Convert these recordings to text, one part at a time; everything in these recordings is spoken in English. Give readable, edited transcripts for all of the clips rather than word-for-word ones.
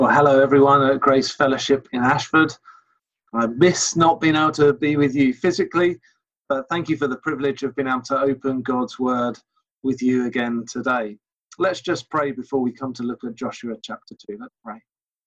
Well, hello everyone at Grace Fellowship in Ashford. I miss not being able to be with you physically, but thank you for the privilege of being able to open God's Word with you again today. Let's just pray before we come to look at Joshua chapter 2. Let's pray.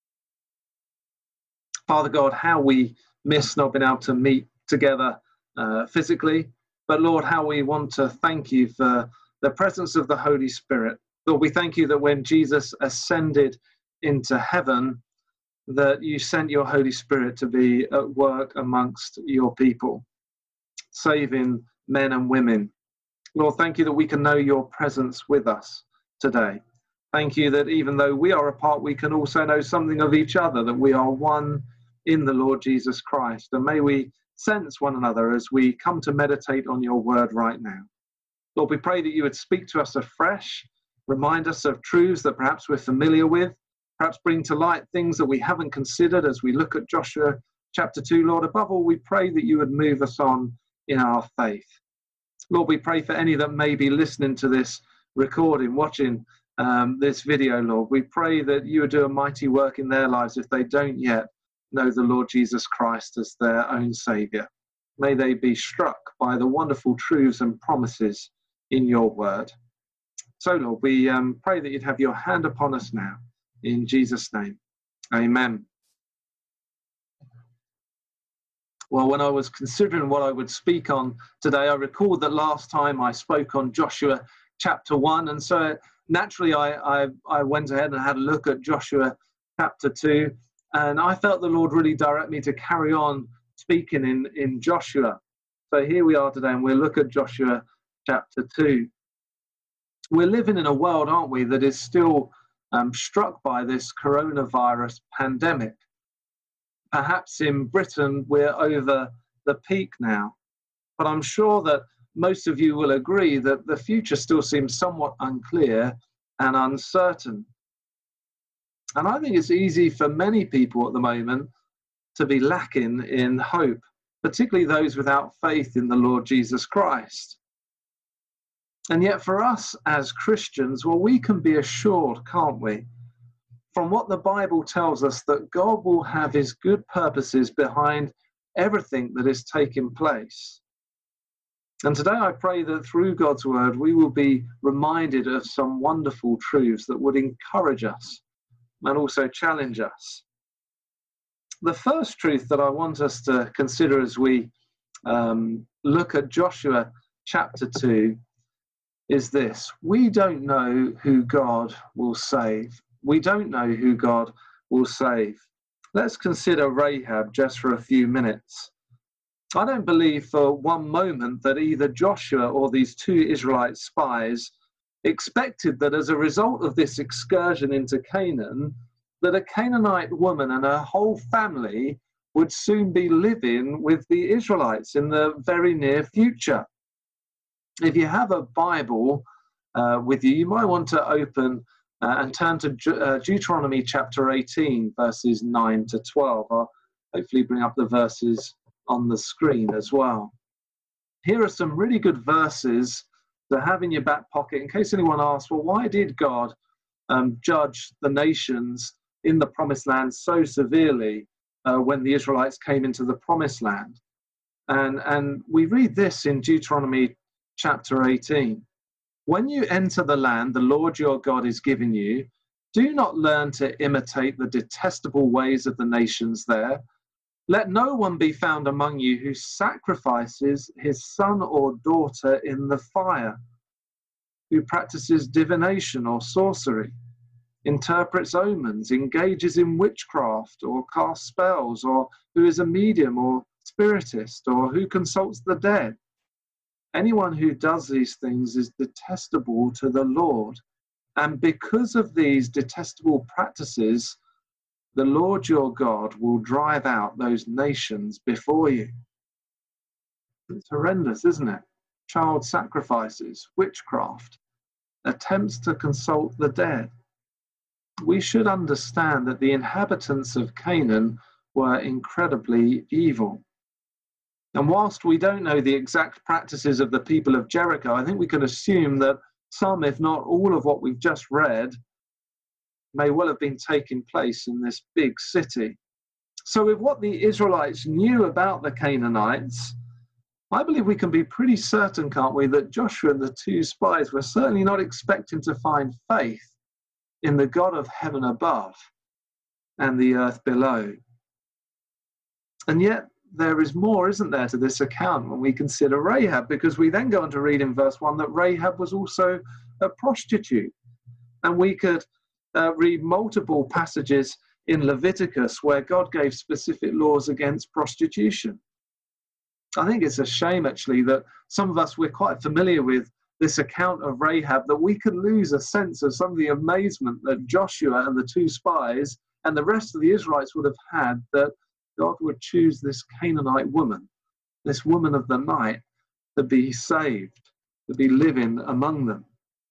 Father God, how we miss not being able to meet together physically, but Lord, how we want to thank you for the presence of the Holy Spirit. Lord, we thank you that when Jesus ascended into heaven, that you sent your Holy Spirit to be at work amongst your people, saving men and women. Lord, thank you that we can know your presence with us today. Thank you that even though we are apart, we can also know something of each other, that we are one in the Lord Jesus Christ. And may we sense one another as we come to meditate on your word right now. Lord, we pray that you would speak to us afresh, remind us of truths that perhaps we're familiar with, perhaps bring to light things that we haven't considered as we look at Joshua chapter 2. Lord, above all, we pray that you would move us on in our faith. Lord, we pray for any that may be listening to this recording, watching this video, Lord. We pray that you would do a mighty work in their lives if they don't yet know the Lord Jesus Christ as their own Saviour. May they be struck by the wonderful truths and promises in your word. So, Lord, we pray that you'd have your hand upon us now. In Jesus' name, amen. Well, when I was considering what I would speak on today, I recalled that last time I spoke on Joshua chapter 1, and so naturally I went ahead and had a look at Joshua chapter 2, and I felt the Lord really direct me to carry on speaking in Joshua. So here we are today, and we'll look at Joshua chapter 2. We're living in a world, aren't we, that is still struck by this coronavirus pandemic. Perhaps in Britain we're over the peak now, but I'm sure that most of you will agree that the future still seems somewhat unclear and uncertain. And I think it's easy for many people at the moment to be lacking in hope, particularly those without faith in the Lord Jesus Christ. And yet for us as Christians, well, we can be assured, can't we, from what the Bible tells us, that God will have his good purposes behind everything that is taking place. And today I pray that through God's word, we will be reminded of some wonderful truths that would encourage us and also challenge us. The first truth that I want us to consider as we look at Joshua chapter 2 is this: we don't know who God will save. We don't know who God will save. Let's consider Rahab just for a few minutes. I don't believe for one moment that either Joshua or these two Israelite spies expected that as a result of this excursion into Canaan, that a Canaanite woman and her whole family would soon be living with the Israelites in the very near future. If you have a Bible with you, you might want to open and turn to Deuteronomy chapter 18, verses 9 to 12. I'll hopefully bring up the verses on the screen as well. Here are some really good verses to have in your back pocket in case anyone asks, well, why did God judge the nations in the promised land so severely when the Israelites came into the promised land? And we read this in Deuteronomy chapter 18. When you enter the land the Lord your God is giving you, do not learn to imitate the detestable ways of the nations there. Let no one be found among you who sacrifices his son or daughter in the fire, who practices divination or sorcery, interprets omens, engages in witchcraft or casts spells, or who is a medium or spiritist, or who consults the dead. Anyone who does these things is detestable to the Lord. And because of these detestable practices, the Lord your God will drive out those nations before you. It's horrendous, isn't it? Child sacrifices, witchcraft, attempts to consult the dead. We should understand that the inhabitants of Canaan were incredibly evil. And whilst we don't know the exact practices of the people of Jericho, I think we can assume that some, if not all of what we've just read, may well have been taking place in this big city. So with what the Israelites knew about the Canaanites, I believe we can be pretty certain, can't we, that Joshua and the two spies were certainly not expecting to find faith in the God of heaven above and the earth below. And yet there is more, isn't there, to this account when we consider Rahab, because we then go on to read in verse 1 that Rahab was also a prostitute. And we could read multiple passages in Leviticus where God gave specific laws against prostitution. I think it's a shame, actually, that some of us, we're quite familiar with this account of Rahab, that we could lose a sense of some of the amazement that Joshua and the two spies and the rest of the Israelites would have had that God would choose this Canaanite woman, this woman of the night, to be saved, to be living among them.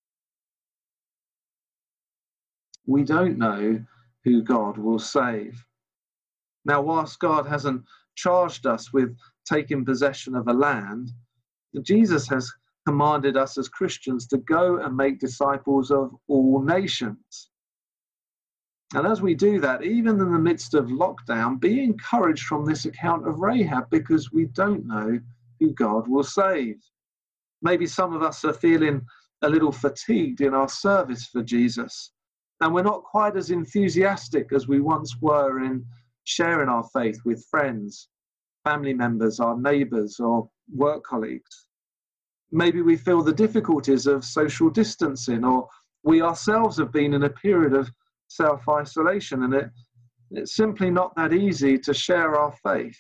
We don't know who God will save. Now, whilst God hasn't charged us with taking possession of a land, Jesus has commanded us as Christians to go and make disciples of all nations. And as we do that, even in the midst of lockdown, be encouraged from this account of Rahab, because we don't know who God will save. Maybe some of us are feeling a little fatigued in our service for Jesus, and we're not quite as enthusiastic as we once were in sharing our faith with friends, family members, our neighbours, or work colleagues. Maybe we feel the difficulties of social distancing, or we ourselves have been in a period of self-isolation, and it's simply not that easy to share our faith.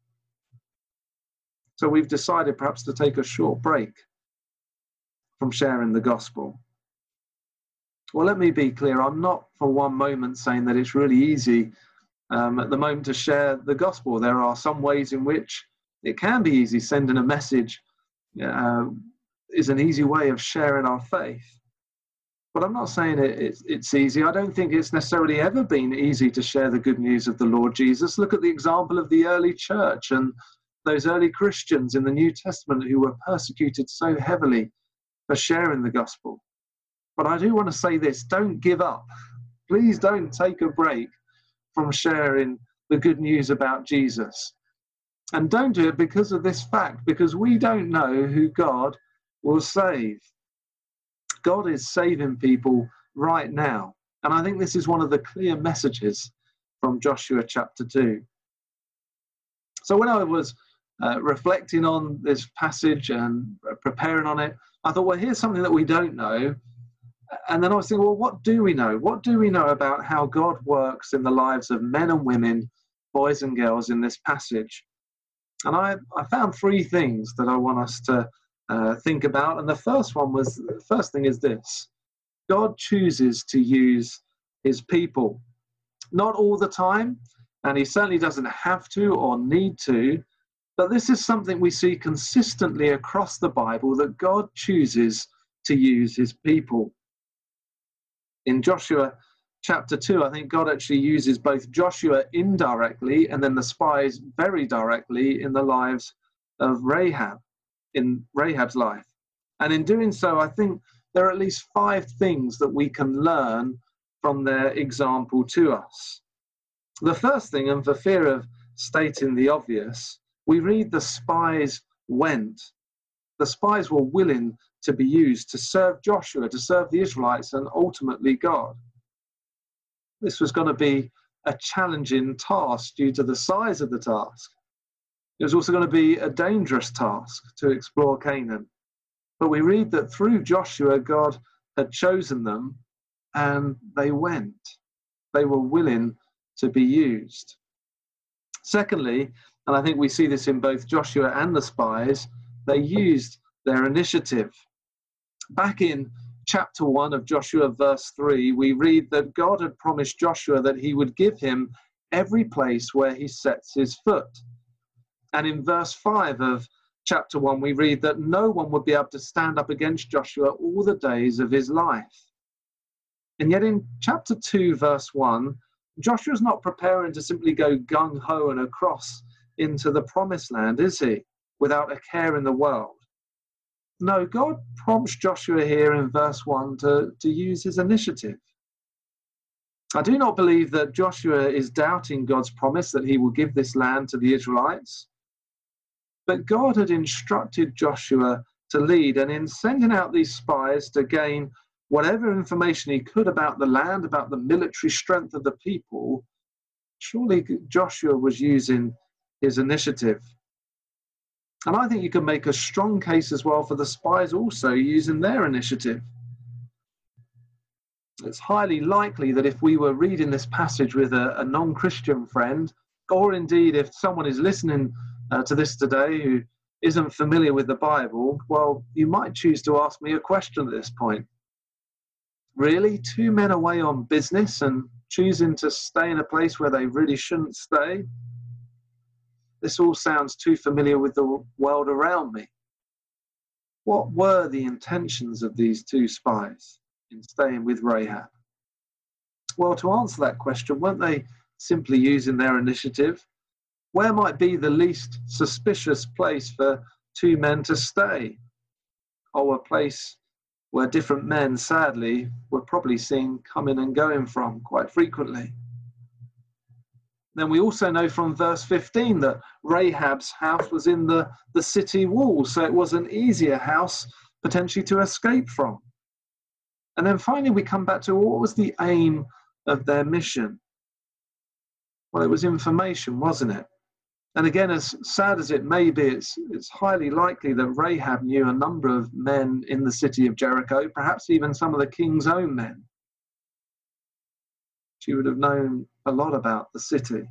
So we've decided perhaps to take a short break from sharing the gospel. Well, let me be clear. I'm not for one moment saying that it's really easy at the moment to share the gospel. There are some ways in which it can be easy. Sending a message is an easy way of sharing our faith. But I'm not saying it's easy. I don't think it's necessarily ever been easy to share the good news of the Lord Jesus. Look at the example of the early church and those early Christians in the New Testament who were persecuted so heavily for sharing the gospel. But I do want to say this: don't give up. Please don't take a break from sharing the good news about Jesus. And don't do it because of this fact, because we don't know who God will save. God is saving people right now. And I think this is one of the clear messages from Joshua chapter 2. So when I was reflecting on this passage and preparing on it, I thought, well, here's something that we don't know. And then I was thinking, well, what do we know? What do we know about how God works in the lives of men and women, boys and girls in this passage? And I found three things that I want us to think about. And the first thing is this: God chooses to use his people. Not all the time, and he certainly doesn't have to or need to, but this is something we see consistently across the Bible, that God chooses to use his people. In Joshua chapter 2, I think God actually uses both Joshua indirectly and then the spies very directly in the lives of Rahab, in Rahab's life. And in doing so, I think there are at least 5 things that we can learn from their example to us. The first thing, and for fear of stating the obvious, we read the spies went. The spies were willing to be used to serve Joshua, to serve the Israelites, and ultimately God. This was going to be a challenging task due to the size of the task. It was also going to be a dangerous task to explore Canaan. But we read that through Joshua, God had chosen them, and they went. They were willing to be used. Secondly, and I think we see this in both Joshua and the spies, they used their initiative. Back in chapter 1 of Joshua, verse 3, we read that God had promised Joshua that he would give him every place where he sets his foot. And in verse 5 of chapter 1, we read that no one would be able to stand up against Joshua all the days of his life. And yet in chapter 2, verse 1, Joshua's not preparing to simply go gung-ho and across into the promised land, is he? Without a care in the world. No, God prompts Joshua here in verse 1 to use his initiative. I do not believe that Joshua is doubting God's promise that he will give this land to the Israelites. But God had instructed Joshua to lead, and in sending out these spies to gain whatever information he could about the land, about the military strength of the people, surely Joshua was using his initiative. And I think you can make a strong case as well for the spies also using their initiative. It's highly likely that if we were reading this passage with a non-Christian friend, or indeed if someone is listening to this today who isn't familiar with the Bible, well, you might choose to ask me a question at this point. Really? 2 men away on business and choosing to stay in a place where they really shouldn't stay? This all sounds too familiar with the world around me. What were the intentions of these 2 spies in staying with Rahab? Well, to answer that question, weren't they simply using their initiative? Where might be the least suspicious place for 2 men to stay? Or a place where different men, sadly, were probably seen coming and going from quite frequently. Then we also know from verse 15 that Rahab's house was in the city walls, so it was an easier house potentially to escape from. And then finally we come back to what was the aim of their mission? Well, it was information, wasn't it? And again, as sad as it may be, it's highly likely that Rahab knew a number of men in the city of Jericho, perhaps even some of the king's own men. She would have known a lot about the city.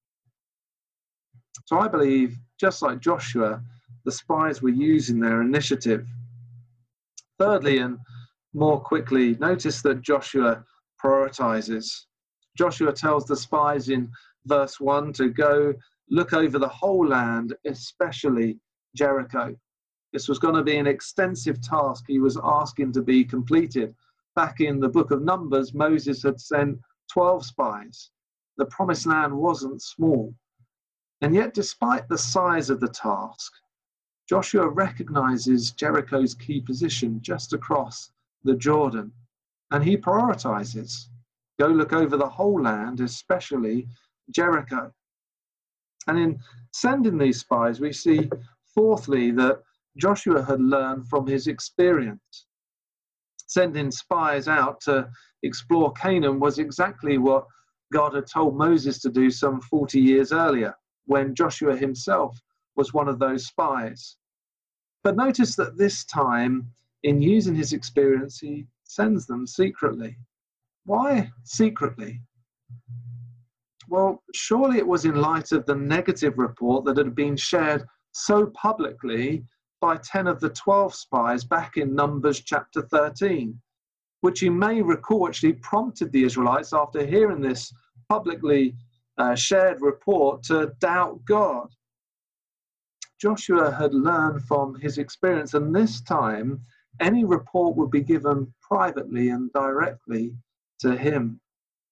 So I believe, just like Joshua, the spies were using their initiative. Thirdly, and more quickly, notice that Joshua prioritizes. Joshua tells the spies in verse 1 to go look over the whole land, especially Jericho. This was going to be an extensive task he was asking to be completed. Back in the book of Numbers, Moses had sent 12 spies. The promised land wasn't small. And yet, despite the size of the task, Joshua recognizes Jericho's key position just across the Jordan, and he prioritizes. Go look over the whole land, especially Jericho. And in sending these spies, we see, fourthly, that Joshua had learned from his experience. Sending spies out to explore Canaan was exactly what God had told Moses to do some 40 years earlier, when Joshua himself was one of those spies. But notice that this time, in using his experience, he sends them secretly. Why secretly? Well, surely it was in light of the negative report that had been shared so publicly by 10 of the 12 spies back in Numbers chapter 13, which you may recall actually prompted the Israelites, after hearing this publicly shared report, to doubt God. Joshua had learned from his experience, and this time any report would be given privately and directly to him.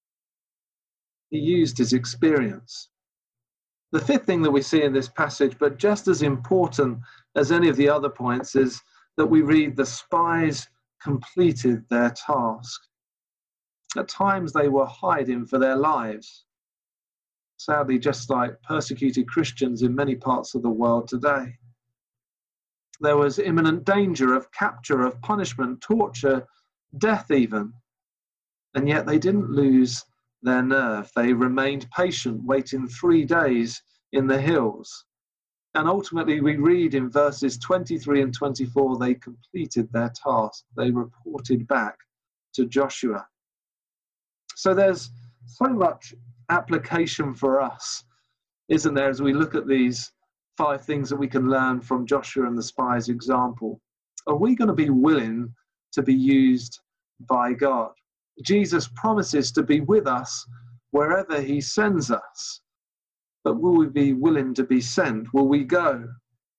He used his experience. The fifth thing that we see in this passage, but just as important as any of the other points, is that we read the spies completed their task. At times they were hiding for their lives. Sadly, just like persecuted Christians in many parts of the world today. There was imminent danger of capture, of punishment, torture, death even. And yet they didn't lose their nerve. They remained patient, waiting 3 days in the hills. And ultimately we read in verses 23 and 24, they completed their task. They reported back to Joshua. So there's so much application for us, isn't there, as we look at these 5 things that we can learn from Joshua and the spies' example. Are we going to be willing to be used by God? Jesus promises to be with us wherever he sends us. But will we be willing to be sent? Will we go?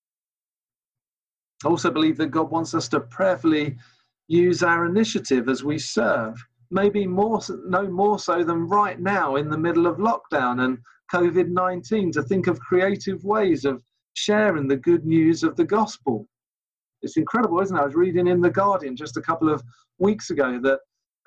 I also believe that God wants us to prayerfully use our initiative as we serve. Maybe no more so than right now in the middle of lockdown and COVID-19, to think of creative ways of sharing the good news of the gospel. It's incredible, isn't it? I was reading in The Guardian just a couple of weeks ago that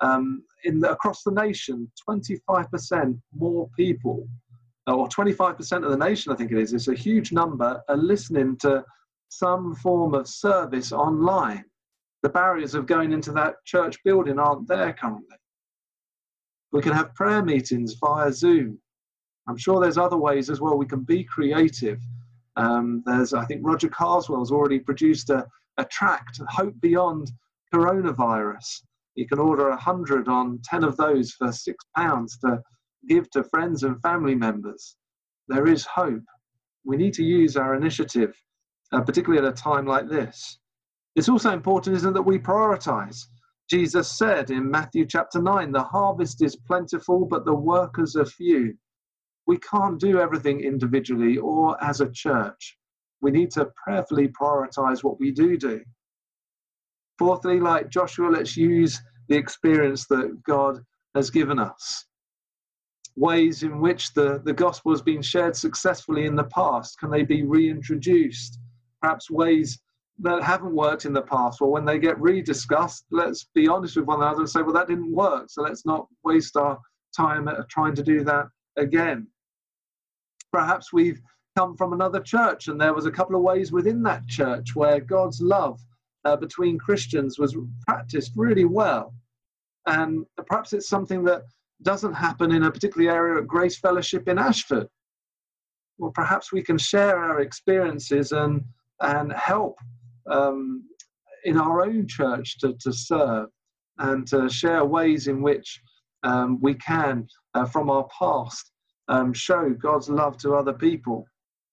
Across the nation, 25% more people, or 25% of the nation, I think it is, it's a huge number, are listening to some form of service online. The barriers of going into that church building aren't there currently. We can have prayer meetings via Zoom. I'm sure there's other ways as well. We can be creative. I think Roger Carswell's already produced a tract, Hope Beyond Coronavirus. You can order 100 on 10 of those for £6 to give to friends and family members. There is hope. We need to use our initiative, particularly at a time like this. It's also important, isn't it, that we prioritize. Jesus said in Matthew chapter 9, the harvest is plentiful, but the workers are few. We can't do everything individually or as a church. We need to prayerfully prioritize what we do. Fourthly, like Joshua, let's use the experience that God has given us. Ways in which the gospel has been shared successfully in the past, can they be reintroduced? Perhaps ways that haven't worked in the past, or when they get rediscussed, let's be honest with one another and say, well, that didn't work, so let's not waste our time trying to do that again. Perhaps we've come from another church and there was a couple of ways within that church where God's love between Christians was practiced really well. And perhaps it's something that doesn't happen in a particular area at Grace Fellowship in Ashford. Well, perhaps we can share our experiences and help in our own church to serve and to share ways in which we can, from our past, show God's love to other people.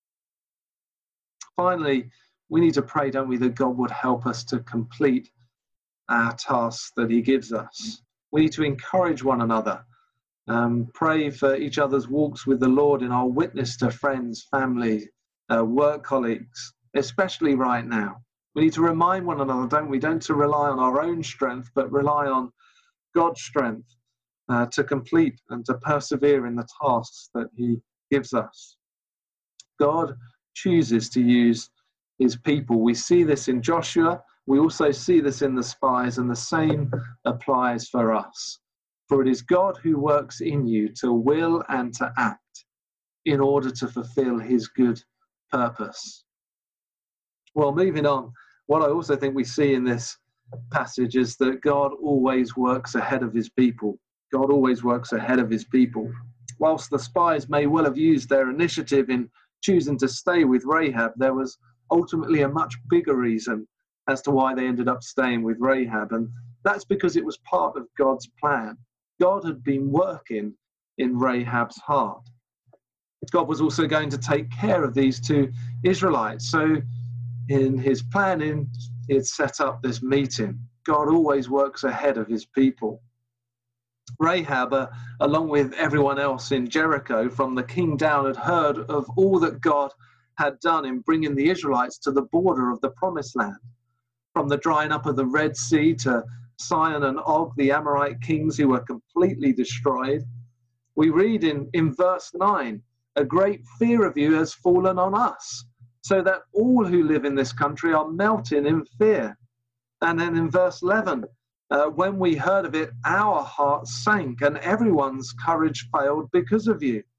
Finally, we need to pray, don't we, that God would help us to complete our tasks that he gives us. We need to encourage one another, pray for each other's walks with the Lord in our witness to friends, family, work colleagues, especially right now. We need to remind one another, don't we, don't to rely on our own strength, but rely on God's strength to complete and to persevere in the tasks that he gives us. God chooses to use his people. We see this in Joshua. We also see this in the spies, and the same applies for us. For it is God who works in you to will and to act in order to fulfill his good purpose. Well, moving on, what I also think we see in this passage is that God always works ahead of his people. God always works ahead of his people. Whilst the spies may well have used their initiative in choosing to stay with Rahab, there was ultimately a much bigger reason as to why they ended up staying with Rahab, and that's because it was part of God's plan. God had been working in Rahab's heart. God was also going to take care of these two Israelites. So in his planning, he had set up this meeting. God always works ahead of his people. Rahab, along with everyone else in Jericho, from the king down, had heard of all that God had done in bringing the Israelites to the border of the promised land. From the drying up of the Red Sea to Sihon and Og, the Amorite kings who were completely destroyed. We read in verse 9, a great fear of you has fallen on us, so that all who live in this country are melting in fear. And then in verse 11, when we heard of it, our hearts sank and everyone's courage failed because of you.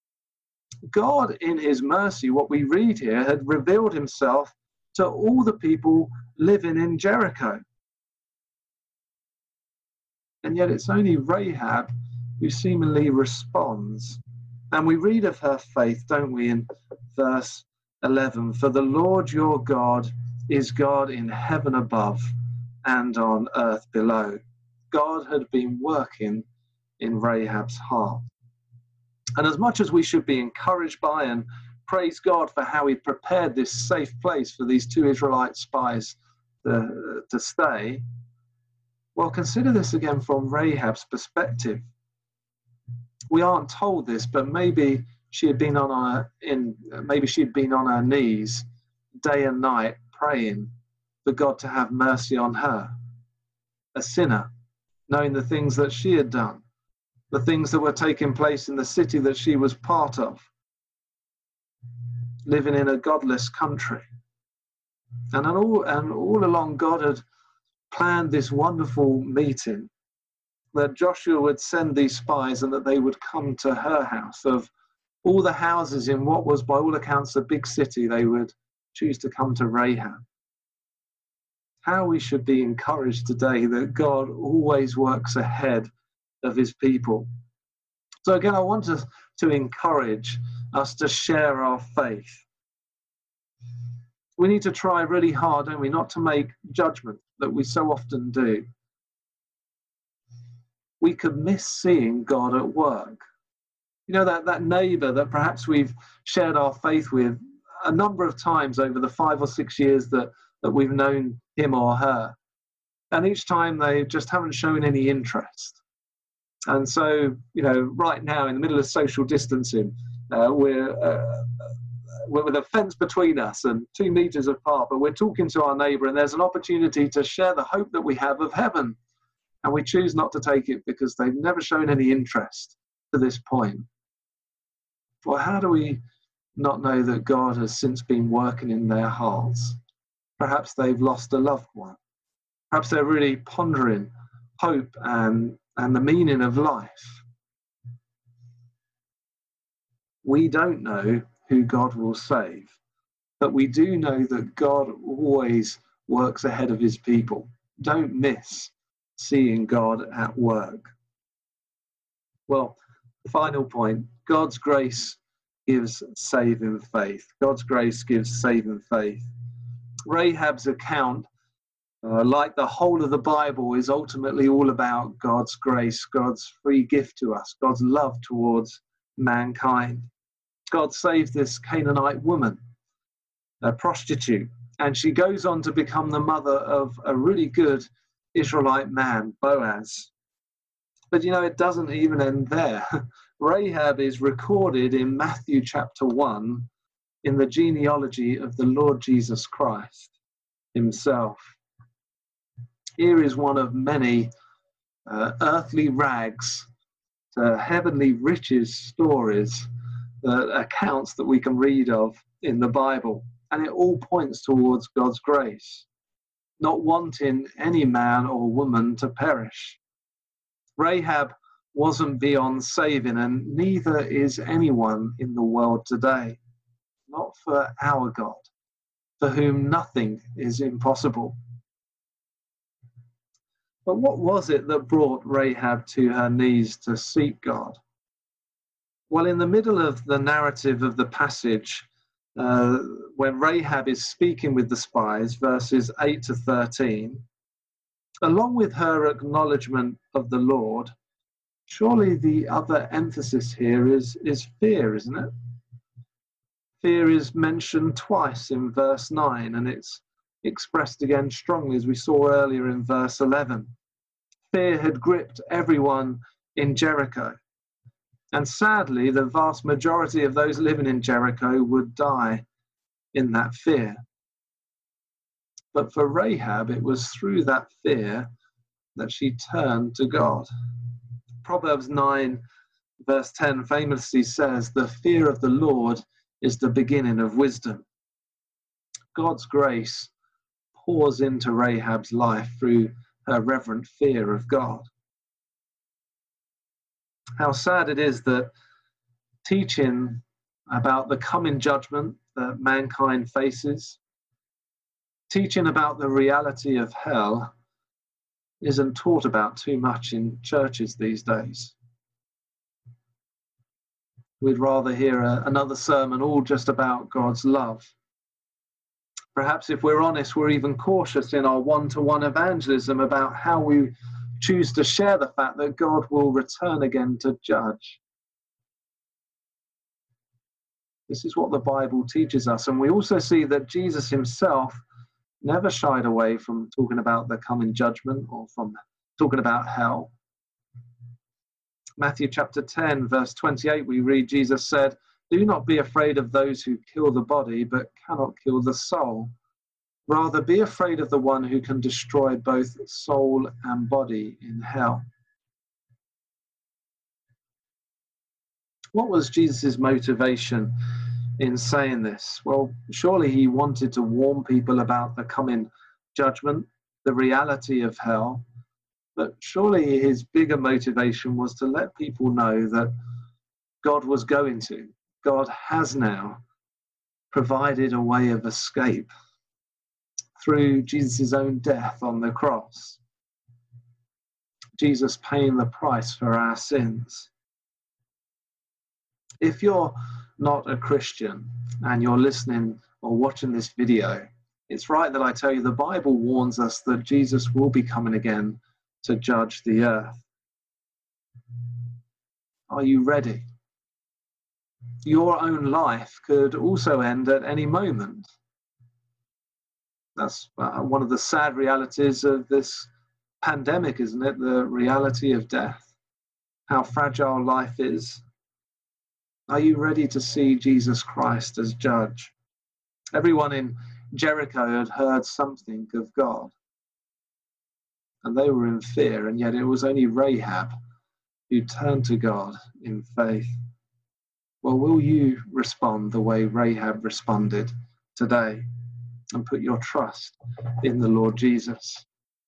God, in his mercy, what we read here, had revealed himself to all the people living in Jericho. And yet it's only Rahab who seemingly responds. And we read of her faith, don't we, in verse 11, for the Lord your God is God in heaven above and on earth below. God had been working in Rahab's heart. And as much as we should be encouraged by and praise God for how he prepared this safe place for these two Israelite spies to stay, well, consider this again from Rahab's perspective. We aren't told this, but maybe she had been on her knees day and night praying for God to have mercy on her, a sinner, knowing the things that she had done, the things that were taking place in the city that she was part of, living in a godless country. And all along, God had planned this wonderful meeting that Joshua would send these spies and that they would come to her house. Of all the houses in what was, by all accounts, a big city, they would choose to come to Rahab. How we should be encouraged today that God always works ahead of his people. So again, I want to encourage us to share our faith. We need to try really hard, don't we, not to make judgment that we so often do. We could miss seeing God at work. You know, that neighbour that perhaps we've shared our faith with a number of times over the 5 or 6 years that we've known him or her. And each time they just haven't shown any interest. And so, you know, right now in the middle of social distancing, we're with a fence between us and 2 meters apart, but we're talking to our neighbour and there's an opportunity to share the hope that we have of heaven. And we choose not to take it because they've never shown any interest to this point. Well, how do we not know that God has since been working in their hearts? Perhaps they've lost a loved one. Perhaps they're really pondering hope and the meaning of life. We don't know who God will save, but we do know that God always works ahead of his people. Don't miss seeing God at work. Well, the final point, God's grace gives saving faith. God's grace gives saving faith. Rahab's account, like the whole of the Bible, is ultimately all about God's grace, God's free gift to us, God's love towards mankind. God saved this Canaanite woman, a prostitute, and she goes on to become the mother of a really good Israelite man, Boaz. But you know, it doesn't even end there. Rahab is recorded in Matthew chapter 1 in the genealogy of the Lord Jesus Christ himself. Here is one of many earthly rags to heavenly riches stories, accounts that we can read of in the Bible. And it all points towards God's grace, not wanting any man or woman to perish. Rahab wasn't beyond saving, and neither is anyone in the world today. Not for our God, for whom nothing is impossible. But what was it that brought Rahab to her knees to seek God? Well, in the middle of the narrative of the passage, when Rahab is speaking with the spies, verses 8 to 13, along with her acknowledgement of the Lord, surely the other emphasis here is fear, isn't it? Fear is mentioned twice in verse 9, and it's expressed again strongly, as we saw earlier in verse 11. Fear had gripped everyone in Jericho. And sadly, the vast majority of those living in Jericho would die in that fear. But for Rahab, it was through that fear that she turned to God. Proverbs 9, verse 10 famously says, "The fear of the Lord is the beginning of wisdom." God's grace pours into Rahab's life through her reverent fear of God. How sad it is that teaching about the coming judgment that mankind faces, teaching about the reality of hell, isn't taught about too much in churches these days. We'd rather hear another sermon all just about God's love. Perhaps if we're honest, we're even cautious in our one-to-one evangelism about how we choose to share the fact that God will return again to judge. This is what the Bible teaches us. And we also see that Jesus himself never shied away from talking about the coming judgment or from talking about hell. Matthew chapter 10, verse 28, we read, Jesus said, "Do not be afraid of those who kill the body, but cannot kill the soul. Rather, be afraid of the one who can destroy both soul and body in hell." What was Jesus' motivation in saying this? Well, surely he wanted to warn people about the coming judgment, the reality of hell. But surely his bigger motivation was to let people know that God has now provided a way of escape through Jesus' own death on the cross. Jesus paying the price for our sins. If you're not a Christian and you're listening or watching this video, it's right that I tell you the Bible warns us that Jesus will be coming again to judge the earth. Are you ready? Your own life could also end at any moment. That's one of the sad realities of this pandemic, isn't it? The reality of death, how fragile life is. Are you ready to see Jesus Christ as judge? Everyone in Jericho had heard something of God, and they were in fear, and yet it was only Rahab who turned to God in faith. Well, will you respond the way Rahab responded today and put your trust in the Lord Jesus?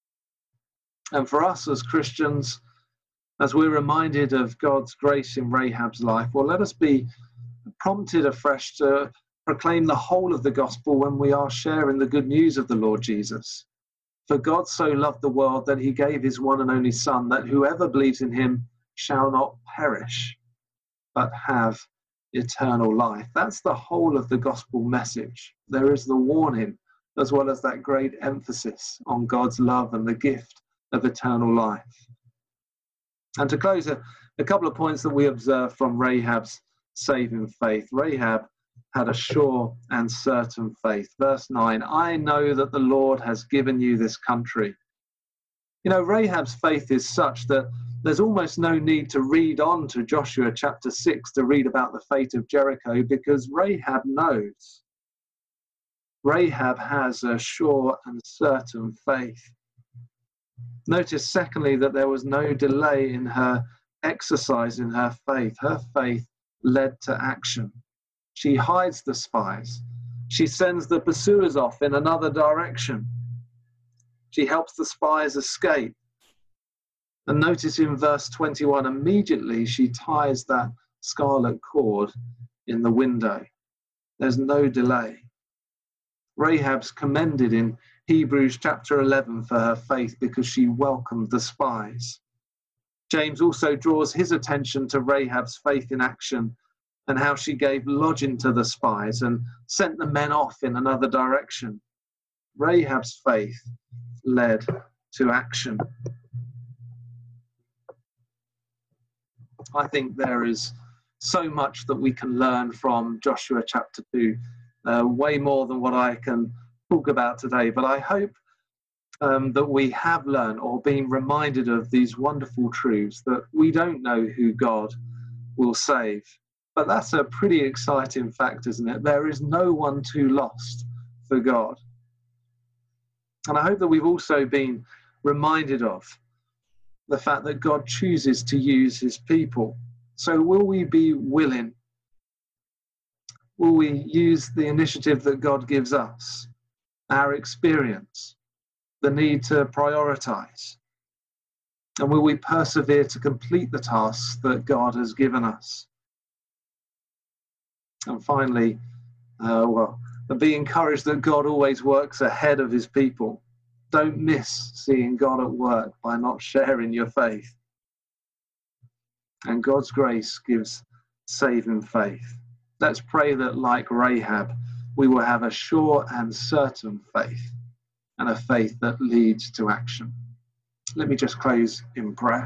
And for us as Christians, as we're reminded of God's grace in Rahab's life, well, let us be prompted afresh to proclaim the whole of the gospel when we are sharing the good news of the Lord Jesus. For God so loved the world that he gave his one and only Son, that whoever believes in him shall not perish, but have eternal life. That's the whole of the gospel message. There is the warning, as well as that great emphasis on God's love and the gift of eternal life. And to close, a couple of points that we observe from Rahab's saving faith. Rahab had a sure and certain faith. Verse 9, I know that the Lord has given you this country. You know, Rahab's faith is such that there's almost no need to read on to Joshua chapter 6 to read about the fate of Jericho, because Rahab knows. Rahab has a sure and certain faith. Notice, secondly, that there was no delay in her exercising her faith. Her faith led to action. She hides the spies. She sends the pursuers off in another direction. She helps the spies escape. And notice in verse 21, immediately she ties that scarlet cord in the window. There's no delay. Rahab's commended in Hebrews chapter 11 for her faith because she welcomed the spies. James also draws his attention to Rahab's faith in action and how she gave lodging to the spies and sent the men off in another direction. Rahab's faith led to action. I think there is so much that we can learn from Joshua chapter 2, way more than what I can talk about today. But I hope that we have learned or been reminded of these wonderful truths, that we don't know who God will save. But that's a pretty exciting fact, isn't it? There is no one too lost for God. And I hope that we've also been reminded of the fact that God chooses to use his people. So will we be willing? Will we use the initiative that God gives us, our experience, the need to prioritize? And will we persevere to complete the tasks that God has given us? And finally, be encouraged that God always works ahead of his people. Don't miss seeing God at work by not sharing your faith. And God's grace gives saving faith. Let's pray that, like Rahab, we will have a sure and certain faith, and a faith that leads to action. Let me just close in prayer.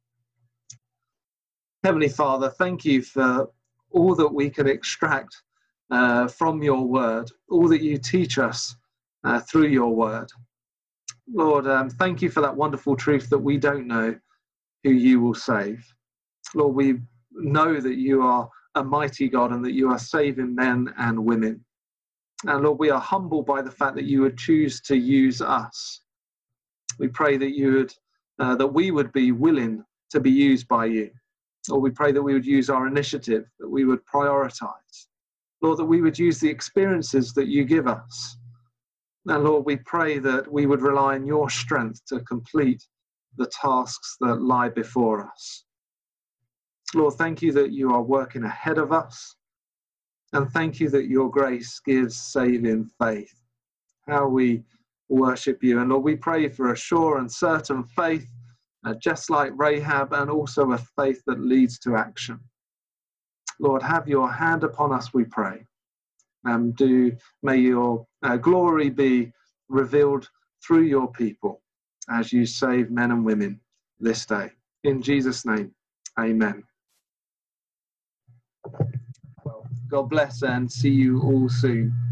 Heavenly Father, thank you for all that we can extract from your word, all that you teach us through your word. Lord, thank you for that wonderful truth that we don't know who you will save. Lord, we know that you are a mighty God and that you are saving men and women. And Lord, we are humbled by the fact that you would choose to use us. We pray that you would, that we would be willing to be used by you. Lord, we pray that we would use our initiative, that we would prioritize. Lord, that we would use the experiences that you give us. And Lord, we pray that we would rely on your strength to complete the tasks that lie before us. Lord, thank you that you are working ahead of us, and thank you that your grace gives saving faith. How we worship you. And Lord, we pray for a sure and certain faith, just like Rahab, and also a faith that leads to action. Lord, have your hand upon us, we pray. May your glory be revealed through your people as you save men and women this day. In Jesus' name, amen. Well, God bless and see you all soon.